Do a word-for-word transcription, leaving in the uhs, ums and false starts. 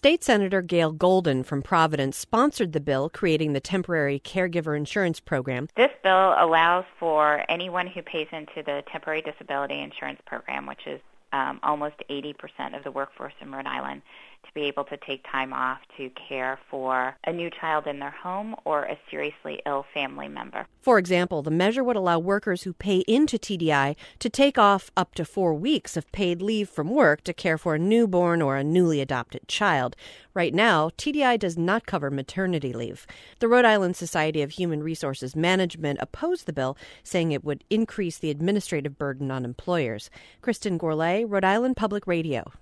State Senator Gail Golden from Providence sponsored the bill creating the temporary caregiver insurance program. This bill allows for anyone who pays into the temporary disability insurance program, which is um, almost eighty percent of the workforce in Rhode Island, to be able to take time off to care for a new child in their home or a seriously ill family member. For example, the measure would allow workers who pay into T D I to take off up to four weeks of paid leave from work to care for a newborn or a newly adopted child. Right now, T D I does not cover maternity leave. The Rhode Island Society of Human Resources Management opposed the bill, saying it would increase the administrative burden on employers. Kristen Gourlay, Rhode Island Public Radio.